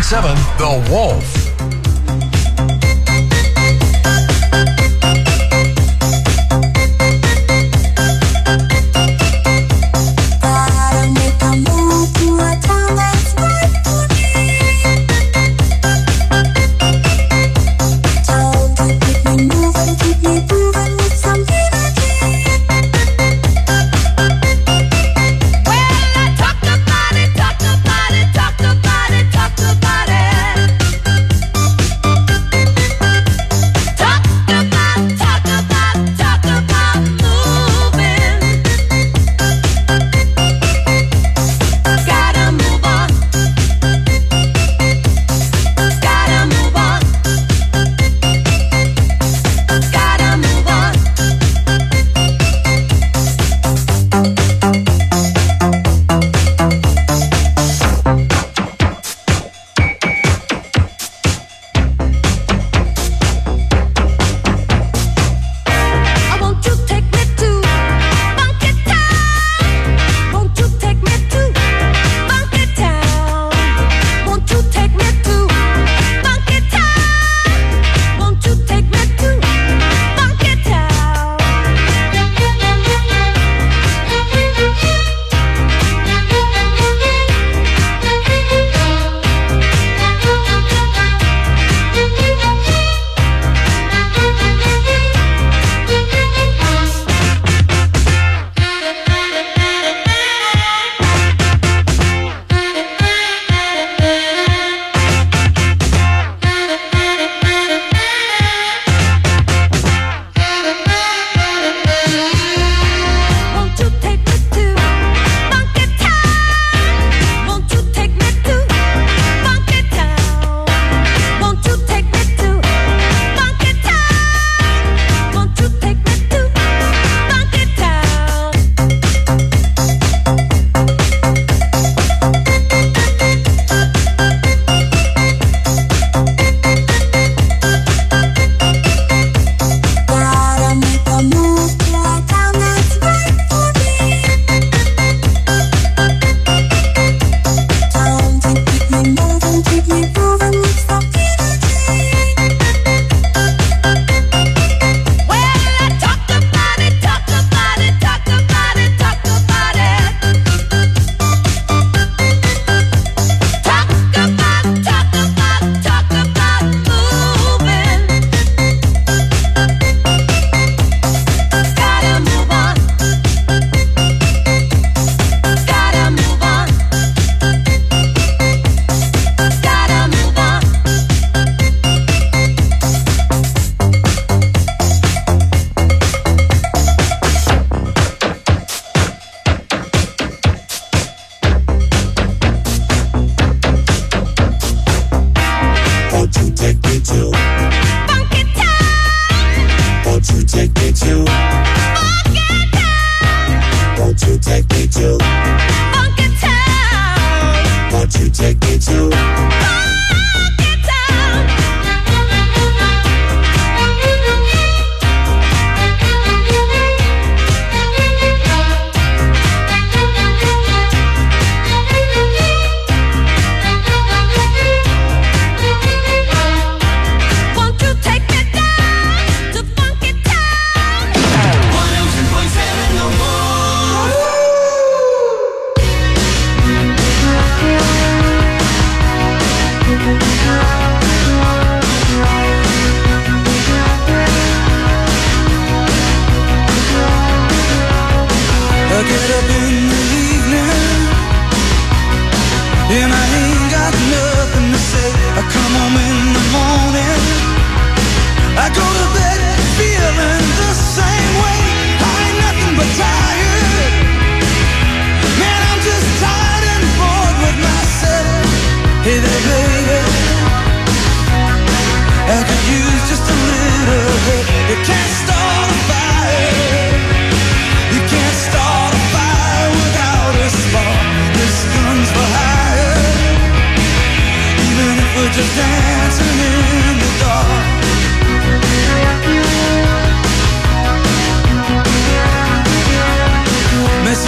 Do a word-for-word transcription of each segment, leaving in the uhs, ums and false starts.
point seven The Wolf.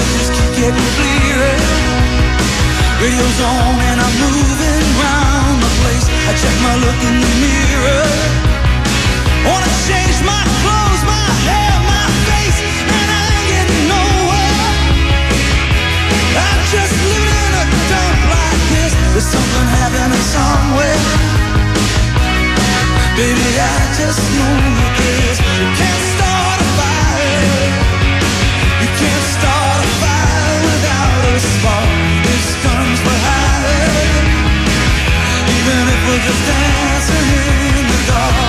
radio's on and I'm moving round the check my look in the mirror. Wanna change my clothes, my hair, my face, and I ain't getting nowhere. I'm just living in a dump like this. There's something happening somewhere. Baby, I just know this. You can't start a fire. You can't start a fire without a spark. This comes for higher. Even if we're just dancing in the dark.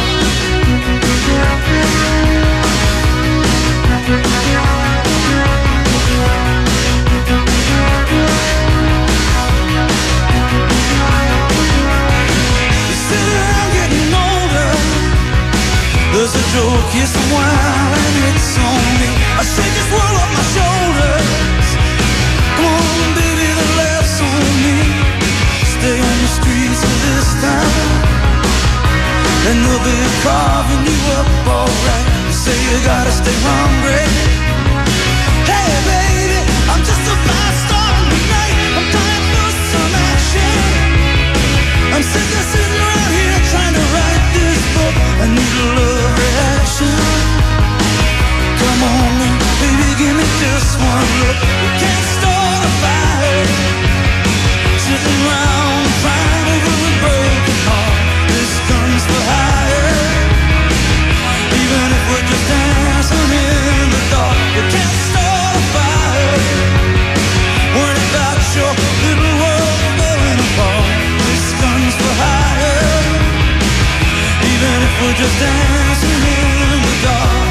There's a joke, yes, a while, and it's on me. I shake this world off my shoulders. Come on, baby, the laugh's on me. Stay on the streets of this town, and they'll be carving you up alright. You say you gotta stay hungry. Hey, baby, I'm just a fast star in the night. I'm dying for some action. I'm sick of sitting around here trying to write this book. I need a love reaction. Come on now, baby, give me just one look. We can't start a fire, sitting around crying over a broken heart. This comes for higher. Even if we're just dancing in the dark, we can't start a fire. Worried about your little world falling apart. This comes for higher. Even if we're just dancing in the dark.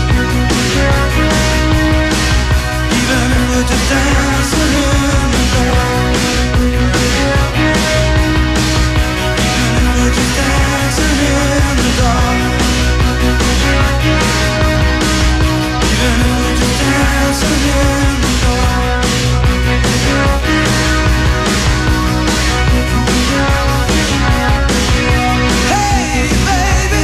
Even if we're just dancing in the dark. Even if we're just dancing in the dark. Even if we're just dancing in the dark. Hey, baby.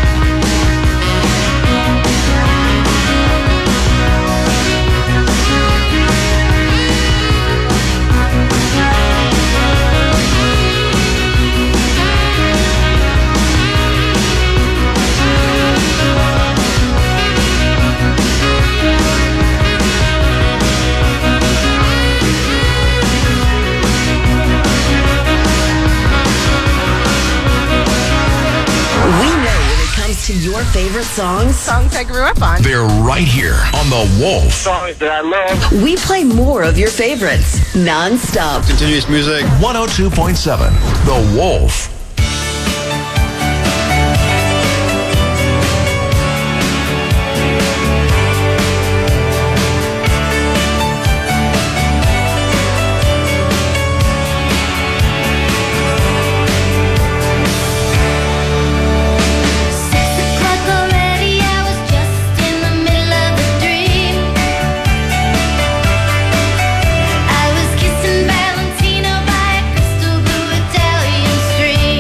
To your favorite songs, songs I grew up on. They're right here on The Wolf. Songs that I love. We play more of your favorites non-stop. Continuous music. one oh two point seven The Wolf. I was kissing Valentino by a crystal blue Italian street.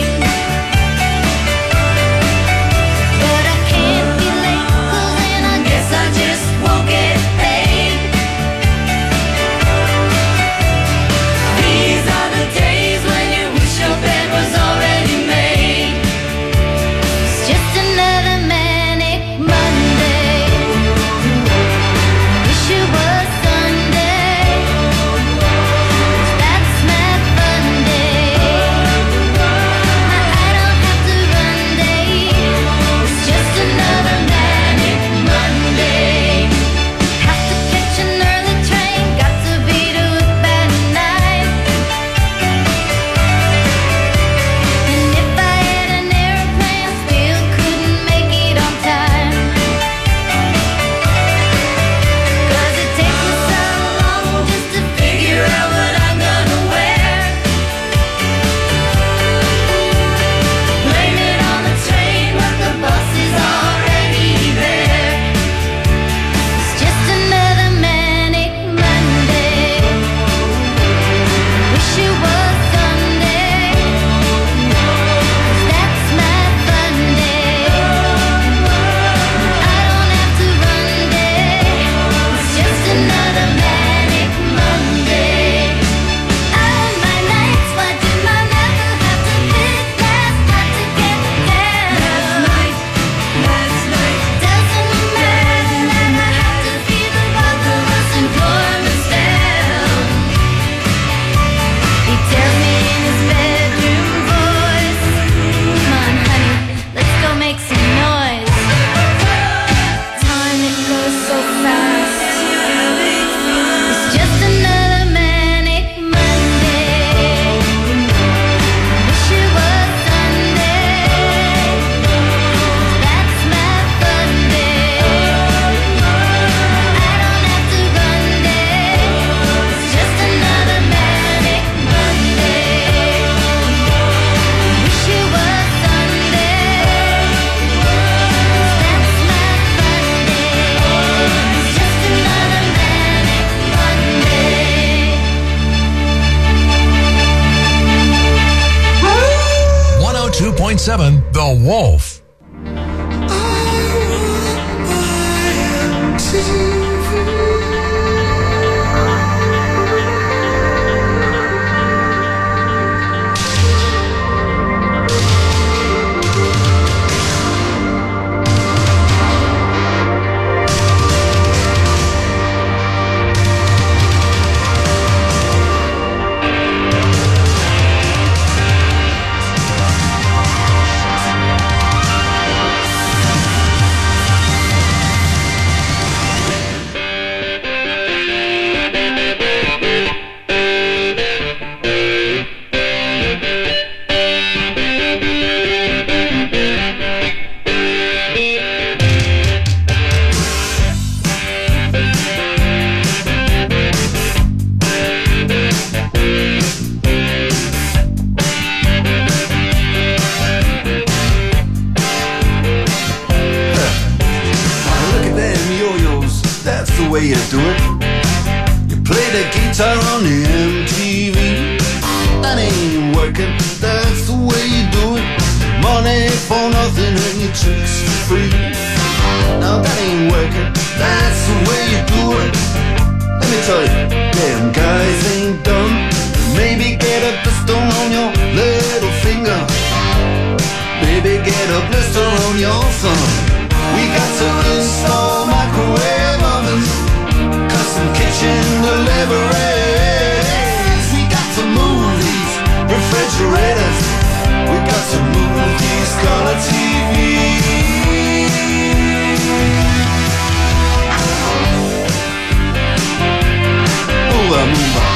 Wolf. way you do it. You play the guitar on the M T V. That ain't working, that's the way you do it. Money for nothing and your tricks for free. Now that ain't working, that's the way you do it. Let me tell you, damn guys ain't done. Maybe get a blister on your little finger. Maybe get a blister on your thumb. We got to install microwave ovens, custom kitchen deliveries. We got to move these refrigerators. We got to move these color T Vs. Move on, move on.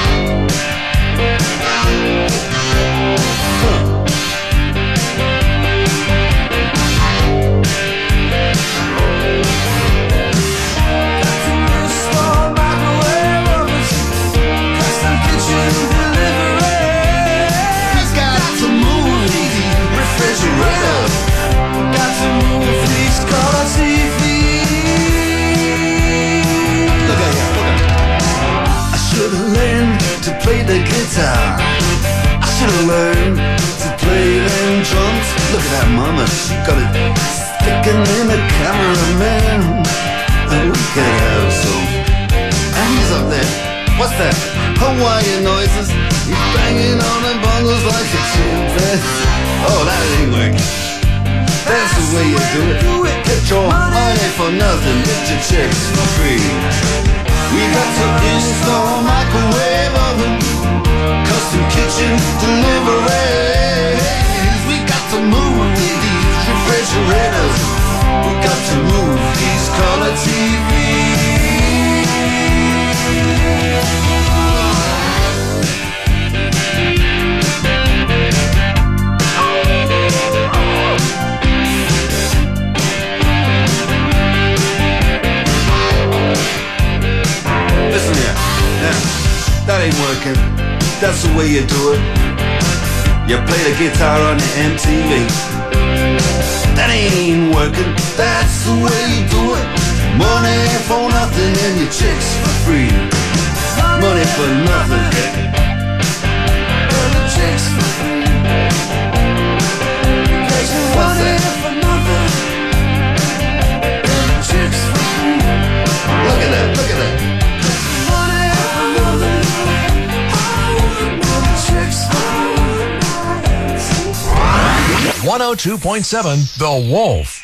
Play the guitar, I should've learned to play them drums. Look at that mama, she got it sticking in the cameraman. And we could have some. And he's up there, what's that? Hawaiian noises. He's banging on the bongos like a chimpanzee. Oh, that ain't working. That's the way you do it. Get your money for nothing, get your checks for free. We got to install microwave oven, custom kitchen deliveries. We got to move these refrigerators. We got to move these color T That ain't working, that's the way you do it. You play the guitar on the M T V. That ain't working, that's the way you do it. Money for nothing and your chicks for free. Money for nothing and your chicks for free. What's that? For nothing and your chicks for free. Look at that, look at that. one oh two point seven The Wolf.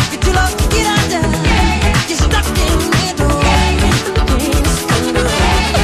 Stuck in the middle, things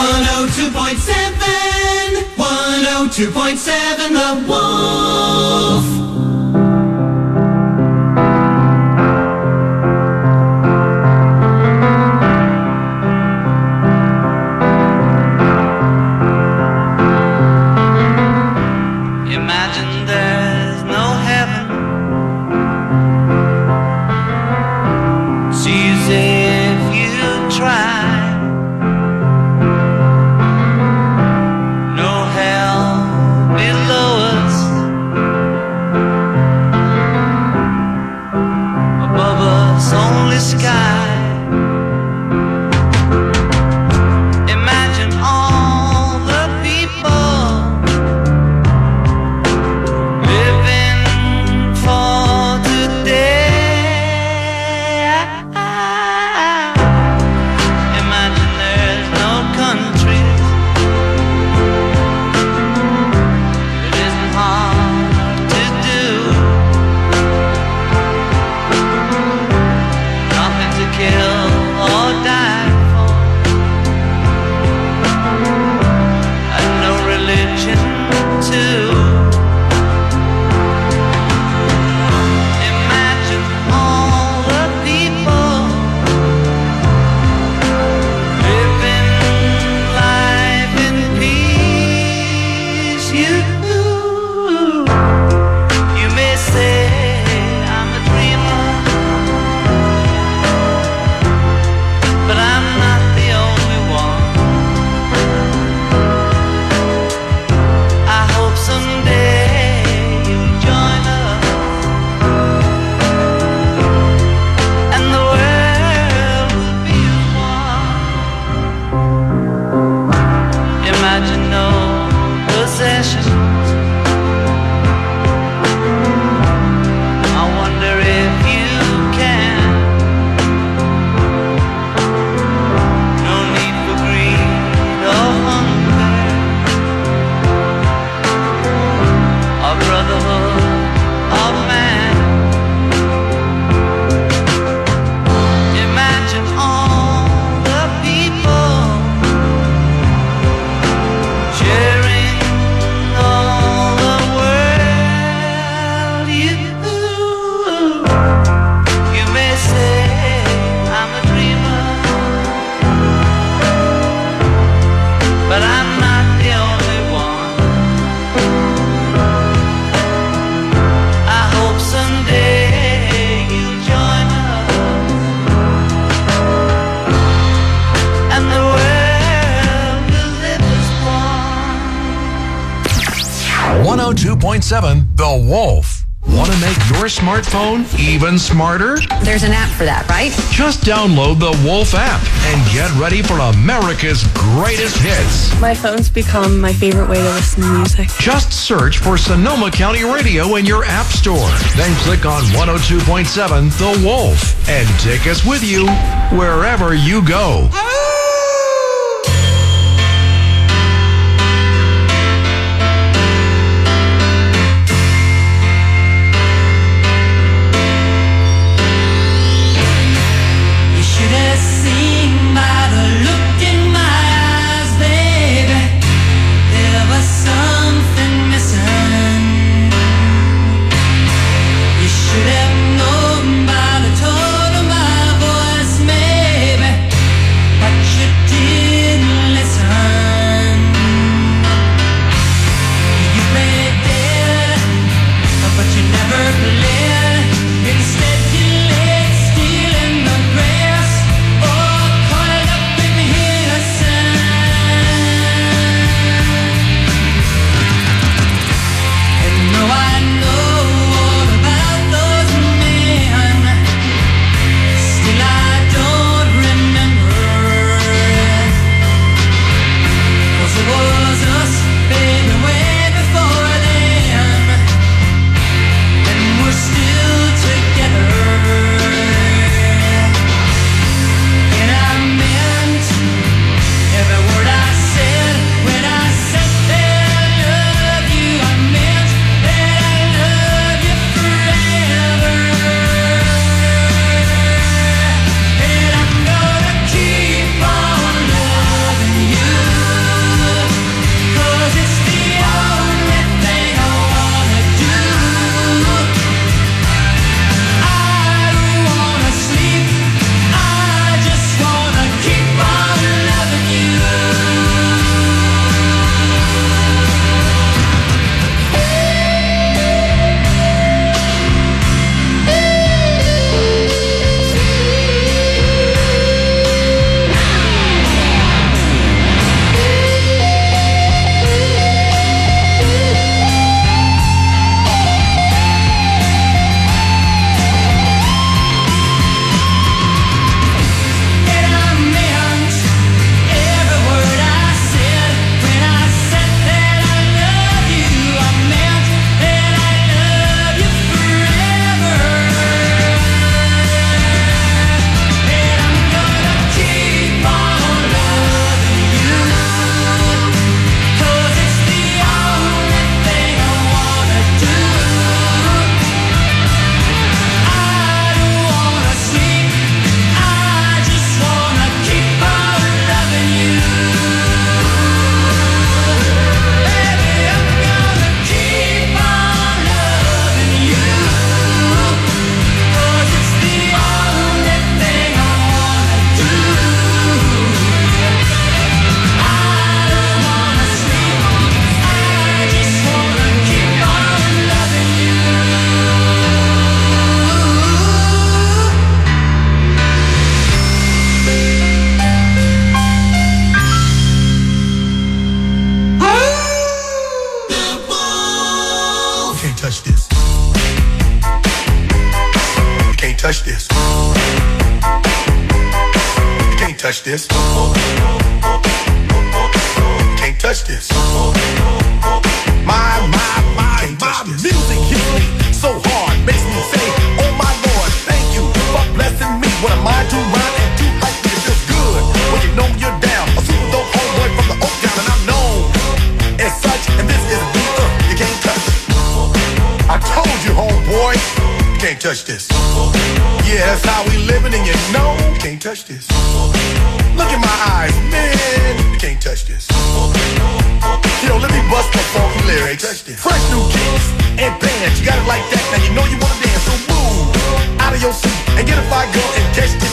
one oh two point seven, one oh two point seven, The Wolf. Imagine there's no heaven. It's easy if you try. No hell below us, above us only sky. Imagine all the people living for today. Imagine there's no countries. It isn't hard to do. Nothing to kill or die for, and no religion too. Imagine all the people living life in peace. You, you may say I'm a dreamer, but I'm not the only one. I hope someday you'll join us, and the world will be as one. Imagine no possessions. I wonder if you can. No need for greed or hunger, or brotherhood of man. Imagine all the people sharing all the world. You, you may say I'm a dreamer, but I'm not the only one. I hope someday you'll join us, and the world will live as one. one oh two point seven, The Wolf. Want to make your smartphone even smarter? There's an app for that, right? Just download the Wolf app and get ready for America's greatest hits. My phone's become my favorite way to listen to music. Just search for Sonoma County Radio in your app store. Then click on one oh two point seven, The Wolf, and take us with you wherever you go. You should have seen by the look in my eyes, baby. There was something missing. You should have known by the tone of my voice, maybe, what touch this. You can't touch this. You can't touch this. My, my, my, my music hits me so hard, makes me say, oh my Lord, thank you for blessing me. What a mind to rhyme and to hype me, it feels good when you know you're down. A super dope homeboy from the Oak Town, and I'm known as such, and this is the uh, you can't touch. I told you, homeboy, you can't touch this. Yeah, that's how we living, and you know you can't touch this. Look in my eyes, man, you can't touch this. Yo, let me bust the funky lyrics. Fresh new kicks and bands, you got it like that. Now you know you wanna dance, so move out of your seat and get a fire girl and catch this